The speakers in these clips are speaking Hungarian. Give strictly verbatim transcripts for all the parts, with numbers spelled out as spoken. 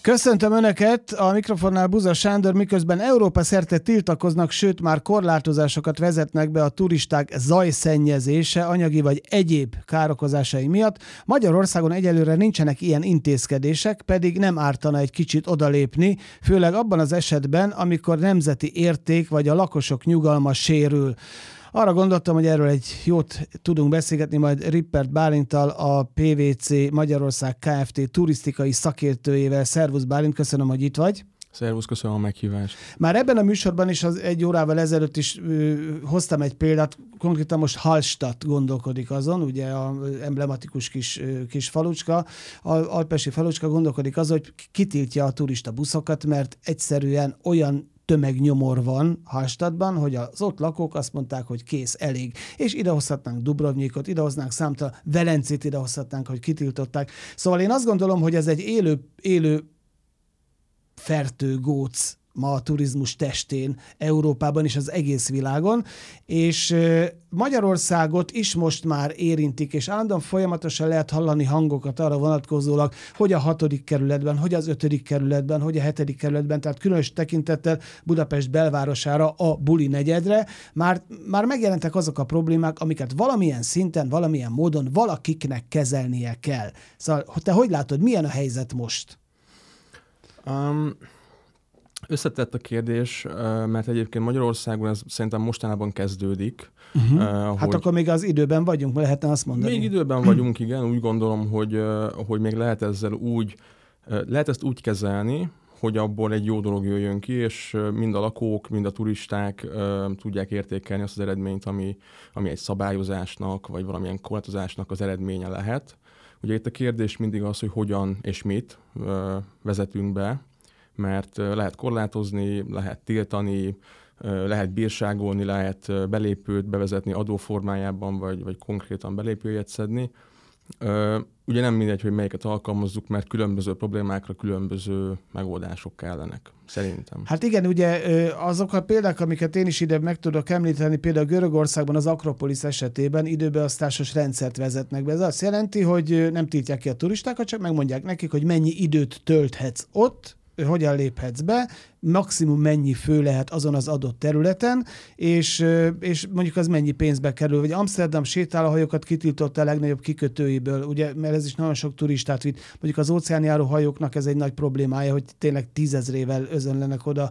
Köszöntöm Önöket, a mikrofonnál Buza Sándor, miközben Európa szerte tiltakoznak, sőt már korlátozásokat vezetnek be a turisták zajszennyezése, anyagi vagy egyéb károkozásai miatt. Magyarországon egyelőre nincsenek ilyen intézkedések, pedig nem ártana egy kicsit odalépni, főleg abban az esetben, amikor nemzeti érték vagy a lakosok nyugalma sérül. Arra gondoltam, hogy erről egy jót tudunk beszélgetni majd Rippert Bálinttal, a pé vé cé Magyarország Kft. Turisztikai szakértőjével. Szervusz Bálint, köszönöm, hogy itt vagy. Szervusz, köszönöm a meghívást. Már ebben a műsorban is az egy órával ezelőtt is ö, hoztam egy példát, konkrétan most Hallstatt gondolkodik azon, ugye a emblematikus kis, ö, kis falucska, a alpesi falucska gondolkodik azon, hogy kitiltja a turista buszokat, mert egyszerűen olyan tömegnyomor van Hallstattban, hogy az ott lakók azt mondták, hogy kész, elég. És idehozhatnánk Dubrovnikot, idehoznánk számtalan, Velencét idehozhatnánk, hogy kitiltották. Szóval én azt gondolom, hogy ez egy élő, élő fertő góc ma a turizmus testén Európában és az egész világon, és Magyarországot is most már érintik, és állandóan folyamatosan lehet hallani hangokat arra vonatkozólag, hogy a hatodik kerületben, hogy az ötödik kerületben, hogy a hetedik kerületben, tehát különös tekintettel Budapest belvárosára, a buli negyedre, már, már megjelentek azok a problémák, amiket valamilyen szinten, valamilyen módon valakiknek kezelnie kell. Szóval te hogy látod, milyen a helyzet most? Um... Összetett a kérdés, mert egyébként Magyarországon ez szerintem mostanában kezdődik. Uh-huh. Uh, hát akkor még az időben vagyunk, lehetne azt mondani. Még időben vagyunk, igen. Úgy gondolom, hogy, hogy még lehet ezzel úgy, lehet ezt úgy kezelni, hogy abból egy jó dolog jöjjön ki, és mind a lakók, mind a turisták tudják értékelni azt az eredményt, ami, ami egy szabályozásnak, vagy valamilyen korlátozásnak az eredménye lehet. Ugye itt a kérdés mindig az, hogy hogyan és mit vezetünk be, mert lehet korlátozni, lehet tiltani, lehet bírságolni, lehet belépőt bevezetni adóformájában, vagy, vagy konkrétan belépőjegyet szedni. Ugye nem mindegy, hogy melyiket alkalmazzuk, mert különböző problémákra különböző megoldások kellenek, szerintem. Hát igen, ugye azok a példák, amiket én is ide meg tudok említeni, például Görögországban az Akropolisz esetében időbeosztásos rendszert vezetnek be. Ez azt jelenti, hogy nem tiltják ki a turistákat, csak megmondják nekik, hogy mennyi időt tölthetsz ott, hogyan léphetsz be, maximum mennyi fő lehet azon az adott területen, és, és mondjuk az mennyi pénzbe kerül. Vagy Amsterdam sétálóhajókat kitiltotta a legnagyobb kikötőiből, ugye, mert ez is nagyon sok turistát vitt. Mondjuk az óceánjáró hajóknak ez egy nagy problémája, hogy tényleg tízezrével özönlenek oda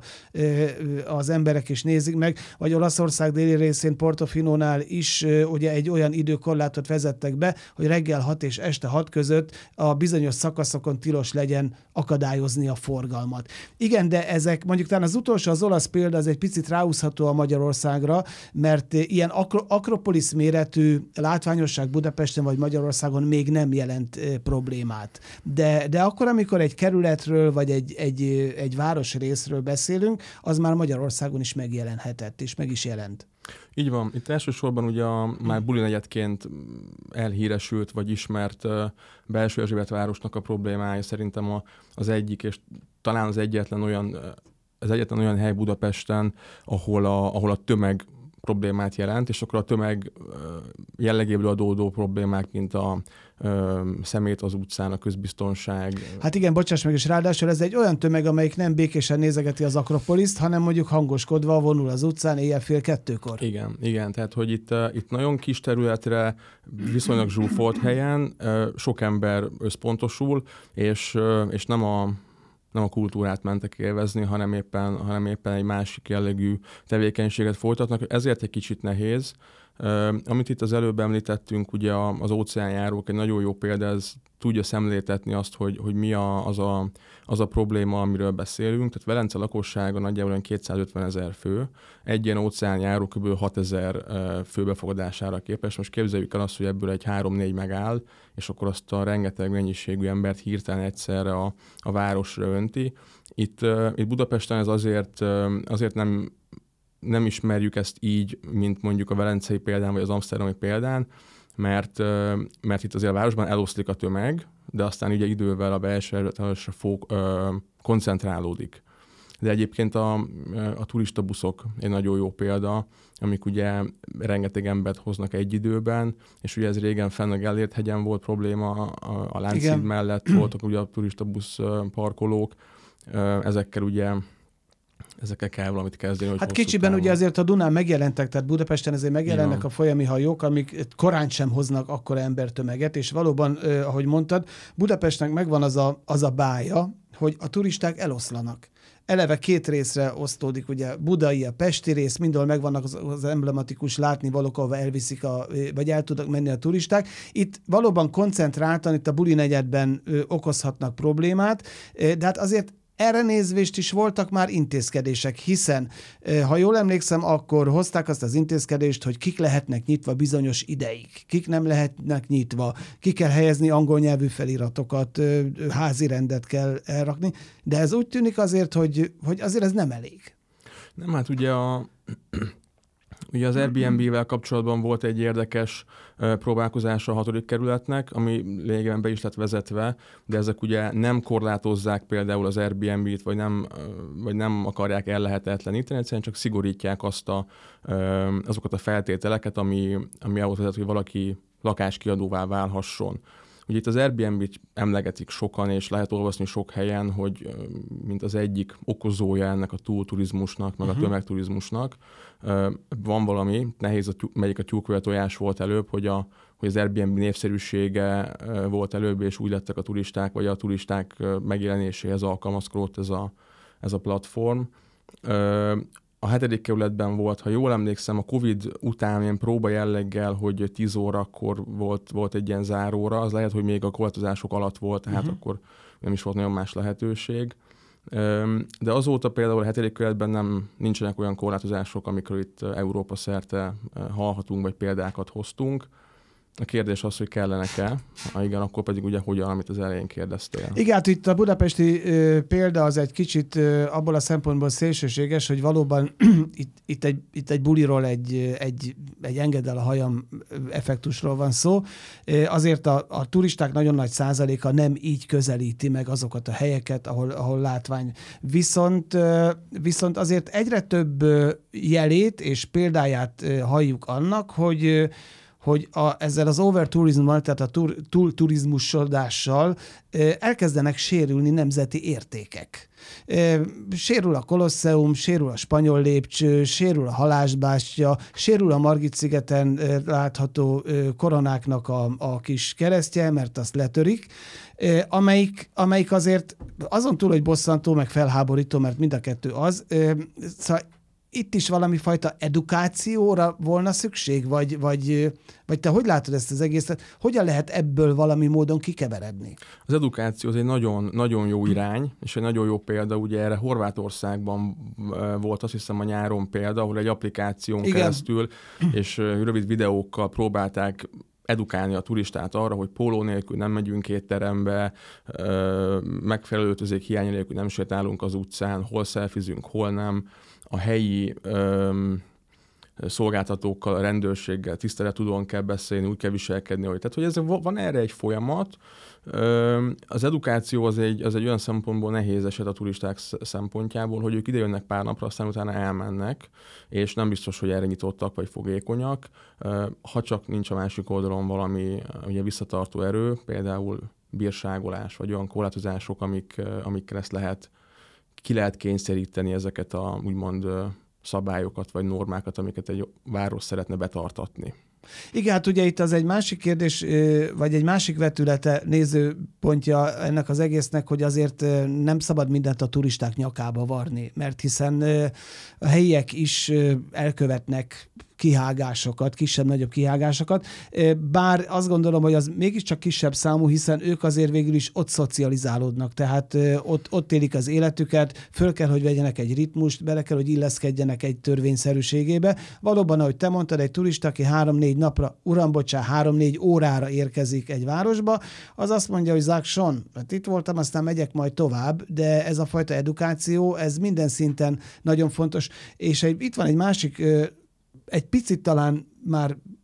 az emberek és nézik meg. Vagy Olaszország déli részén Portofinónál is ugye egy olyan időkorlátot vezettek be, hogy reggel hat és este hat között a bizonyos szakaszokon tilos legyen akadályozni a forgalmat. Igen, de ezek mondjuk talán az utolsó, az olasz példa, az egy picit ráhúzható a Magyarországra, mert ilyen akro- akropolisz méretű látványosság Budapesten vagy Magyarországon még nem jelent e, problémát. De, de akkor, amikor egy kerületről vagy egy, egy, egy városrészről beszélünk, az már Magyarországon is megjelenhetett, és meg is jelent. Így van. Itt elsősorban ugye a, már buli negyedként elhíresült vagy ismert uh, Belső Erzsébet városnak a problémája szerintem a, az egyik, és talán az egyetlen olyan, az egyetlen olyan hely Budapesten, ahol a, ahol a tömeg problémát jelent, és akkor a tömeg jellegéből adódó problémák, mint a ö, szemét az utcán, a közbiztonság. Hát igen, bocsáss meg, és ráadásul ez egy olyan tömeg, amelyik nem békésen nézegeti az Akropoliszt, hanem mondjuk hangoskodva vonul az utcán éjjel fél kettőkor. Igen, igen, tehát hogy itt, itt nagyon kis területre, viszonylag zsúfolt helyen sok ember összpontosul, és, és nem a nem a kultúrát mentek élvezni, hanem éppen, hanem éppen egy másik jellegű tevékenységet folytatnak. Ezért egy kicsit nehéz. Uh, amit itt az előbb említettünk, ugye az óceánjárók egy nagyon jó példa, ez tudja szemléltetni azt, hogy, hogy mi a, az, a, az a probléma, amiről beszélünk. Tehát Velence lakossága nagyjából kétszázötven ezer fő, egy ilyen óceánjáró kb. hatezer uh, fő befogadására képes. Most képzeljük el azt, hogy ebből egy három-négy megáll, és akkor azt a rengeteg mennyiségű embert hirtelen egyszerre a, a városra önti. Itt, uh, itt Budapesten ez azért, uh, azért nem nem ismerjük ezt így, mint mondjuk a velencei példán, vagy az amszterdami példán, mert, mert itt azért a városban eloszlik a tömeg, de aztán ugye idővel a belső erőteljesre fog, ö, koncentrálódik. de egyébként a, a turistabuszok egy nagyon jó példa, amik ugye rengeteg embert hoznak egy időben, és ugye ez régen fenn a Gellért hegyen volt probléma, a, a Lánchíd mellett voltak ugye a turistabusz parkolók, ezekkel ugye ezekkel kell valamit kezdeni. Hogy hát kicsiben távol. Ugye azért a Dunán megjelentek, tehát Budapesten ezért megjelennek a folyami hajók, amik korán sem hoznak akkora embertömeget, és valóban, eh, ahogy mondtad, Budapestnek megvan az a, az a bája, hogy a turisták eloszlanak. Eleve két részre osztódik, ugye budai, a pesti rész, mindahol megvannak az, az emblematikus látnivalók, ahova elviszik, a, vagy el tudnak menni a turisták. Itt valóban koncentráltan, itt a buli negyedben ö, okozhatnak problémát, de hát azért erre nézvést is voltak már intézkedések, hiszen, ha jól emlékszem, akkor hozták azt az intézkedést, hogy kik lehetnek nyitva bizonyos ideig, kik nem lehetnek nyitva, ki kell helyezni angol nyelvű feliratokat, házi rendet kell elrakni, de ez úgy tűnik azért, hogy, hogy azért ez nem elég. Nem, hát ugye a... Ugye az Airbnb-vel kapcsolatban volt egy érdekes uh, próbálkozása a hatodik kerületnek, ami lényegében be is lett vezetve, de ezek ugye nem korlátozzák például az Airbnb-t, vagy nem, uh, vagy nem akarják ellehetetleníteni, egyszerűen csak szigorítják azt a, uh, azokat a feltételeket, ami, ami ahhoz vezet, hogy valaki lakáskiadóvá válhasson. Ugye itt az Airbnb-t emlegetik sokan, és lehet olvasni sok helyen, hogy mint az egyik okozója ennek a túlturizmusnak, meg uh-huh. a tömegturizmusnak. Van valami, nehéz, a tyú, melyik a tyúk tojás volt előbb, hogy, a, hogy az Airbnb népszerűsége volt előbb, és úgy lettek a turisták, vagy a turisták megjelenéséhez alkalmazkodott ez a, ez a platform. A hetedik kerületben volt, ha jól emlékszem, a Covid után ilyen próba jelleggel, hogy tíz órakor volt, volt egy ilyen záróra, az lehet, hogy még a korlátozások alatt volt, tehát uh-huh. akkor nem is volt nagyon más lehetőség. De azóta például a hetedik kerületben nem, nincsenek olyan korlátozások, amikről itt Európa szerte hallhatunk, vagy példákat hoztunk. A kérdés az, hogy kellenek-e, ha igen, akkor pedig ugye hogyan, amit az elején kérdeztél. Igen, hát itt a budapesti ö, példa az egy kicsit ö, abból a szempontból szélsőséges, hogy valóban itt, itt, egy, itt egy buliról, egy, egy, egy engedd el a hajam effektusról van szó. Azért a, a turisták nagyon nagy százaléka nem így közelíti meg azokat a helyeket, ahol, ahol látvány. Viszont, ö, viszont azért egyre több jelét és példáját halljuk annak, hogy hogy a, ezzel az overtourismmal, tehát a tur, túlturizmusodással elkezdenek sérülni nemzeti értékek. Sérül a Kolosseum, sérül a Spanyol lépcső, sérül a Halászbástya, sérül a Margit-szigeten látható koronáknak a, a kis keresztje, mert azt letörik, amelyik, amelyik azért azon túl, hogy bosszantó, meg felháborító, mert mind a kettő az, szóval itt is valami fajta edukációra volna szükség, vagy, vagy, vagy te hogy látod ezt az egészet? Hogyan lehet ebből valami módon kikeveredni? Az edukáció az egy nagyon, nagyon jó irány, és egy nagyon jó példa, ugye erre Horvátországban volt azt hiszem a nyáron példa, ahol egy applikáción Igen. keresztül és rövid videókkal próbálták edukálni a turistát arra, hogy póló nélkül nem megyünk étterembe, megfelelő öltözék hiány nélkül nem sétálunk az utcán, hol szelfizünk, hol nem. A helyi öm, szolgáltatókkal, a rendőrséggel tiszteletudóan kell beszélni, úgy kell viselkedni, hogy, tehát, hogy ez, van erre egy folyamat. Öm, az edukáció az egy, az egy olyan szempontból nehéz eset a turisták szempontjából, hogy ők idejönnek pár napra, aztán utána elmennek, és nem biztos, hogy erre nyitottak vagy fogékonyak. Ha csak nincs a másik oldalon valami ugye visszatartó erő, például bírságolás, vagy olyan korlátozások, amik, amikkel ezt lehet ki lehet kényszeríteni ezeket a úgymond szabályokat vagy normákat, amiket egy város szeretne betartatni. Igen, hát ugye itt az egy másik kérdés, vagy egy másik vetülete, nézőpontja ennek az egésznek, hogy azért nem szabad mindent a turisták nyakába varni, mert hiszen a helyiek is elkövetnek kihágásokat, kisebb-nagyobb kihágásokat, bár azt gondolom, hogy az mégiscsak kisebb számú, hiszen ők azért végül is ott szocializálódnak, tehát ott, ott élik az életüket, föl kell, hogy vegyenek egy ritmust, bele kell, hogy illeszkedjenek egy törvényszerűségébe. Valóban, ahogy te mondtad, egy turista, aki három-négy napra, uram, bocsán, három-négy órára érkezik egy városba, az azt mondja, hogy Zák Son, hát itt voltam, aztán megyek majd tovább, de ez a fajta edukáció, ez minden szinten nagyon fontos, és egy, itt van egy másik egy picit talán már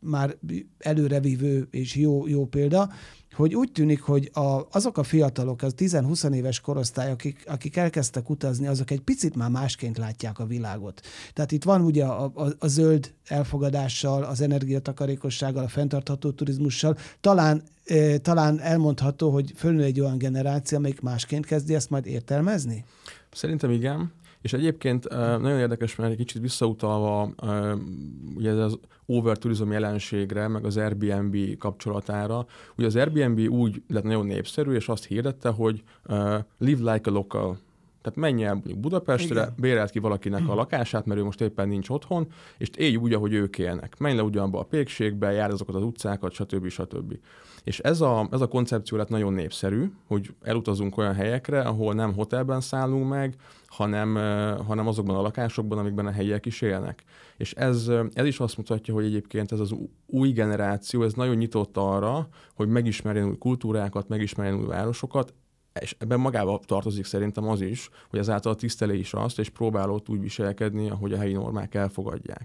már előrevívő és jó, jó példa, hogy úgy tűnik, hogy a, azok a fiatalok, az tíz-húsz éves korosztály, akik, akik elkezdtek utazni, azok egy picit már másként látják a világot. Tehát itt van ugye a, a, a zöld elfogadással, az energiatakarékossággal, a fenntartható turizmussal. Talán, e, talán elmondható, hogy fölnő egy olyan generáció, amelyik másként kezdi ezt majd értelmezni? Szerintem igen. És egyébként nagyon érdekes, mert egy kicsit visszautalva ugye ez az overtourism jelenségre, meg az Airbnb kapcsolatára. Ugye az Airbnb úgy lett nagyon népszerű, és azt hirdette, hogy live like a local. Tehát menj el Budapestre, igen, bérelt ki valakinek a lakását, mert ő most éppen nincs otthon, és élj úgy, ahogy ők élnek. Menj le ugyanabba a pékségbe, járd azokat az utcákat, stb. stb. És ez a, ez a koncepció lett nagyon népszerű, hogy elutazunk olyan helyekre, ahol nem hotelben szállunk meg, hanem, hanem azokban a lakásokban, amikben a helyiek is élnek. És ez, ez is azt mutatja, hogy egyébként ez az új generáció, ez nagyon nyitott arra, hogy megismerjen új kultúrákat, megismerjen új városokat, és ebben magában tartozik szerintem az is, hogy ezáltal tiszteli is azt, és próbál ott úgy viselkedni, ahogy a helyi normák elfogadják.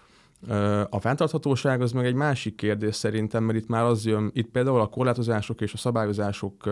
A fenntarthatóság az meg egy másik kérdés szerintem, mert itt már az jön, itt például a korlátozások és a szabályozások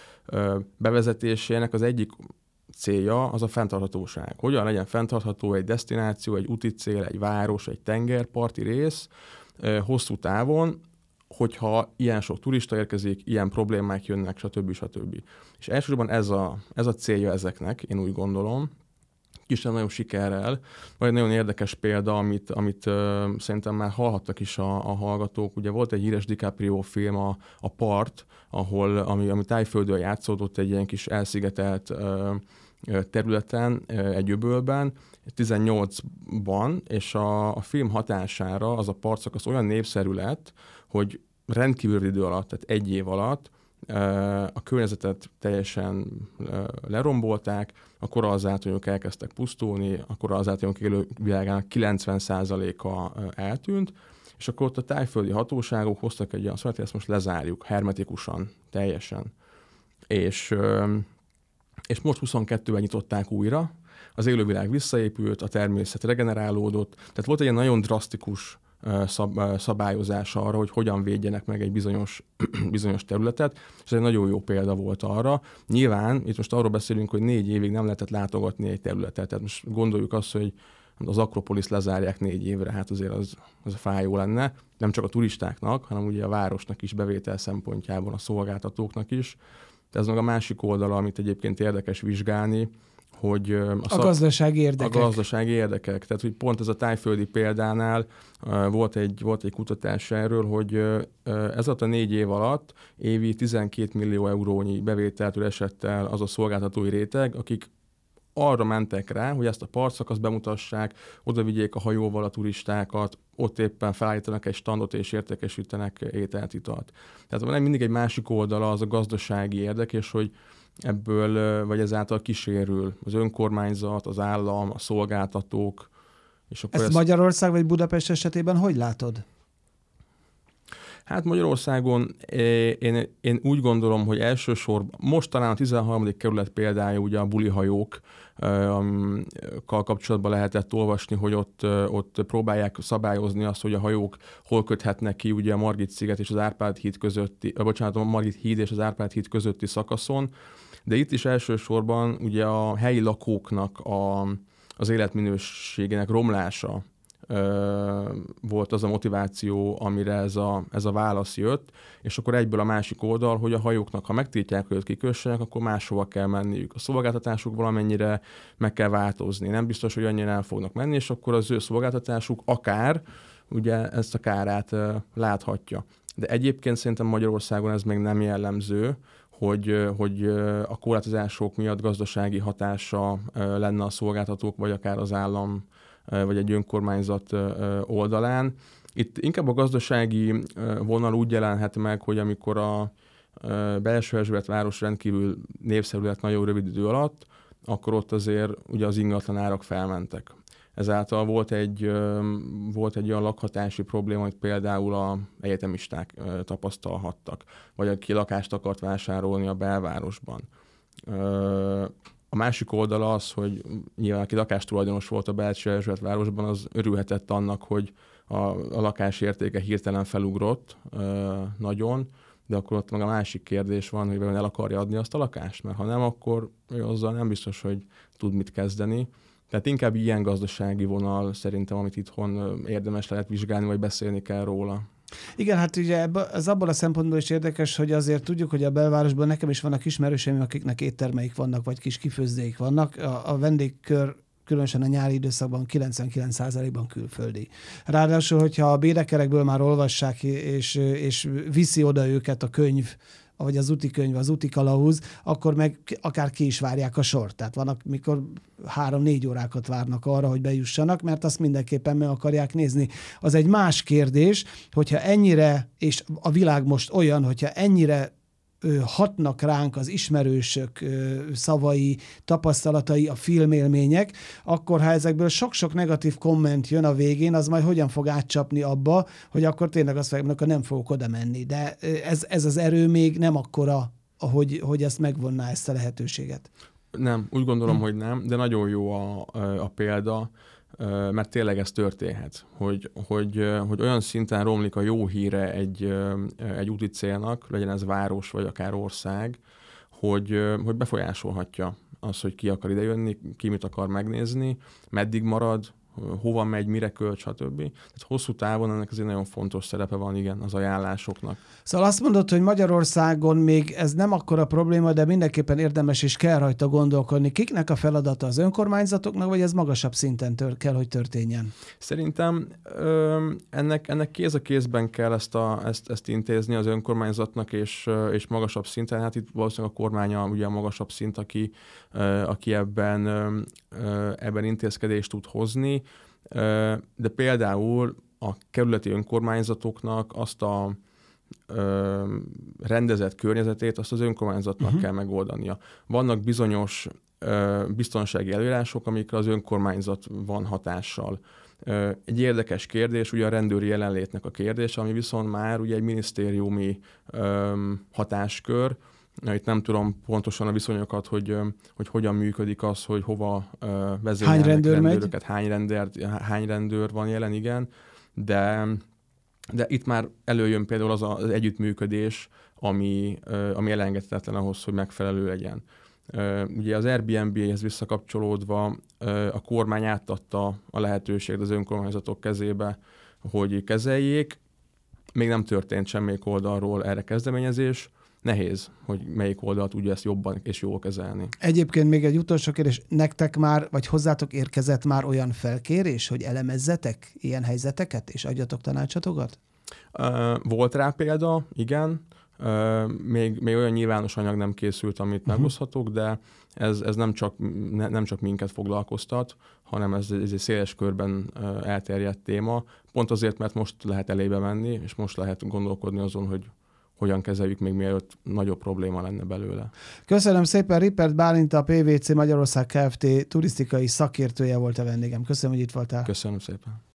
bevezetésének az egyik célja az a fenntarthatóság. Hogyan legyen fenntartható egy desztináció, egy úti cél, egy város, egy tengerparti rész hosszú távon, hogyha ilyen sok turista érkezik, ilyen problémák jönnek, stb. stb. És elsősorban ez a, ez a célja ezeknek, én úgy gondolom, kisebb nagyon sikerrel. Vagy egy nagyon érdekes példa, amit, amit uh, szerintem már hallhattak is a, a hallgatók. Ugye volt egy híres DiCaprio film, a, a Part, ahol, ami, ami Tájföldön játszódott egy ilyen kis elszigetelt uh, területen, uh, egy öbölben, tizennyolcban, és a, a film hatására az a partszakasz olyan népszerű lett, hogy rendkívül idő alatt, tehát egy év alatt a környezetet teljesen lerombolták, a korallzátonok elkezdtek pusztulni, a korallzátonok élővilágának kilencven százaléka eltűnt, és akkor ott a tájföldi hatóságok hoztak egy olyan szóval, hogy ezt most lezárjuk hermetikusan, teljesen. És, és most huszonkettőben nyitották újra, az élővilág visszaépült, a természet regenerálódott, tehát volt egy ilyen nagyon drasztikus Szab, szabályozás arra, hogy hogyan védjenek meg egy bizonyos, bizonyos területet, és ez egy nagyon jó példa volt arra. Nyilván itt most arról beszélünk, hogy négy évig nem lehetett látogatni egy területet, tehát most gondoljuk azt, hogy az Akropoliszt lezárják négy évre, hát azért az, az fájó lenne, nem csak a turistáknak, hanem ugye a városnak is bevétel szempontjában, a szolgáltatóknak is. De ez meg a másik oldala, amit egyébként érdekes vizsgálni, hogy a, a gazdasági érdekek. A gazdasági érdekek. Tehát, hogy pont ez a tájföldi példánál uh, volt, egy, volt egy kutatás erről, hogy uh, ez alatt a négy év alatt évi tizenkét millió eurónyi bevételtől esett el az a szolgáltatói réteg, akik arra mentek rá, hogy ezt a partszakaszt bemutassák, oda vigyék a hajóval a turistákat, ott éppen felállítanak egy standot és értékesítenek ételt, italt. Tehát van mindig egy másik oldala, az a gazdasági érdek, és hogy ebből, vagy ezáltal kísérül az önkormányzat, az állam, a szolgáltatók. És akkor ezt, ezt Magyarország vagy Budapest esetében hogy látod? Hát Magyarországon én, én úgy gondolom, hogy elsősorban, most talán a tizenharmadik kerület példája ugye a bulihajókkal kapcsolatban lehetett olvasni, hogy ott, ott próbálják szabályozni azt, hogy a hajók hol köthetnek ki ugye a Margit-sziget és az Árpád-híd közötti, bocsánat, a Margit-híd és az Árpád-híd közötti szakaszon, de itt is elsősorban ugye a helyi lakóknak a, az életminőségének romlása volt az a motiváció, amire ez a, ez a válasz jött, és akkor egyből a másik oldal, hogy a hajóknak, ha megtiltják, hogy kikössenek, akkor máshova kell menniük. A szolgáltatásuk valamennyire meg kell változni. Nem biztos, hogy annyira el fognak menni, és akkor az ő szolgáltatásuk akár ugye ezt a kárát láthatja. De egyébként szerintem Magyarországon ez még nem jellemző, hogy, hogy a korlátozások miatt gazdasági hatása lenne a szolgáltatók, vagy akár az állam vagy egy önkormányzat oldalán. Itt inkább a gazdasági vonal úgy jelenhet meg, hogy amikor a Belső-Erzsébet város rendkívül népszerű lett nagyon rövid idő alatt, akkor ott azért ugye az ingatlan árak felmentek. Ezáltal volt egy, volt egy olyan lakhatási probléma, hogy például a egyetemisták tapasztalhattak, vagy aki lakást akart vásárolni a belvárosban. A másik oldala az, hogy nyilván aki lakástulajdonos volt a Belső Erzsébet-városban, az örülhetett annak, hogy a, a lakás értéke hirtelen felugrott ö, nagyon, de akkor ott meg a másik kérdés van, hogy el akarja adni azt a lakást, mert ha nem, akkor ő azzal nem biztos, hogy tud mit kezdeni. Tehát inkább ilyen gazdasági vonal szerintem, amit itthon érdemes lehet vizsgálni, vagy beszélni kell róla. Igen, hát ugye ez abban a szempontból is érdekes, hogy azért tudjuk, hogy a belvárosban nekem is vannak ismerőseim, akiknek éttermeik vannak, vagy kis kifőzdéik vannak. A, a vendégkör különösen a nyári időszakban kilencvenkilenc százalékban külföldi. Ráadásul, hogyha a bérekerekből már olvassák, és, és viszi oda őket a könyv, vagy az úti könyv, az úti kalauz, akkor meg akár ki is várják a sort. Tehát vannak, mikor három-négy órákat várnak arra, hogy bejussanak, mert azt mindenképpen meg akarják nézni. Az egy más kérdés, hogyha ennyire, és a világ most olyan, hogyha ennyire hatnak ránk az ismerősök szavai, tapasztalatai, a filmélmények, akkor ha ezekből sok-sok negatív komment jön a végén, az majd hogyan fog átcsapni abba, hogy akkor tényleg azt mondják, hogy nem fogok oda menni. De ez, ez az erő még nem akkora, hogy, hogy ezt megvonná, ezt a lehetőséget. Nem, úgy gondolom, hm. hogy nem, de nagyon jó a, a példa, mert tényleg ez történhet, hogy, hogy, hogy olyan szinten romlik a jó híre egy, egy úti célnak, legyen ez város vagy akár ország, hogy, hogy befolyásolhatja az, hogy ki akar idejönni, ki mit akar megnézni, meddig marad, hova megy, mire költ, stb. Tehát hosszú távon ennek azért nagyon fontos szerepe van, igen, az ajánlásoknak. Szóval azt mondod, hogy Magyarországon még ez nem akkora probléma, de mindenképpen érdemes és kell rajta gondolkodni. Kiknek a feladata, az önkormányzatoknak, vagy ez magasabb szinten tör, kell, hogy történjen? Szerintem ö, ennek, ennek kéz a kézben kell ezt, a, ezt, ezt intézni az önkormányzatnak, és, és magasabb szinten. Hát itt valószínűleg a kormány a, ugye a magasabb szint, aki, ö, aki ebben, ö, ebben intézkedést tud hozni. De például a kerületi önkormányzatoknak azt a ö, rendezett környezetét, azt az önkormányzatnak uh-huh. kell megoldania. Vannak bizonyos ö, biztonsági előírások, amikre az önkormányzat van hatással. Ö, egy érdekes kérdés, ugye a rendőri jelenlétnek a kérdés, ami viszont már ugye egy minisztériumi ö, hatáskör. Itt nem tudom pontosan a viszonyokat, hogy, hogy hogyan működik az, hogy hova vezényelnek hány rendőr rendőröket, hány rendőr, hány rendőr van jelen, igen, de, de itt már előjön például az az együttműködés, ami, ami elengedhetetlen ahhoz, hogy megfelelő legyen. Ugye az Airbnb-hez visszakapcsolódva a kormány átadta a lehetőséget az önkormányzatok kezébe, hogy kezeljék. Még nem történt semmelyik oldalról erre kezdeményezés. Nehéz, hogy melyik oldal tudja ezt jobban és jól kezelni. Egyébként még egy utolsó kérdés, nektek már, vagy hozzátok érkezett már olyan felkérés, hogy elemezzetek ilyen helyzeteket, és adjatok tanácsatokat? Uh, volt rá példa, igen. Uh, még, még olyan nyilvános anyag nem készült, amit uh-huh. megoszthatok, de ez, ez nem, csak, ne, nem csak minket foglalkoztat, hanem ez, ez egy széles körben uh, elterjedt téma. Pont azért, mert most lehet elébe menni, és most lehet gondolkodni azon, hogy hogyan kezeljük még mielőtt nagyobb probléma lenne belőle. Köszönöm szépen, Rippert Bálint, a pé vé cé Magyarország Kft. Turisztikai szakértője volt a vendégem. Köszönöm, hogy itt voltál. Köszönöm szépen.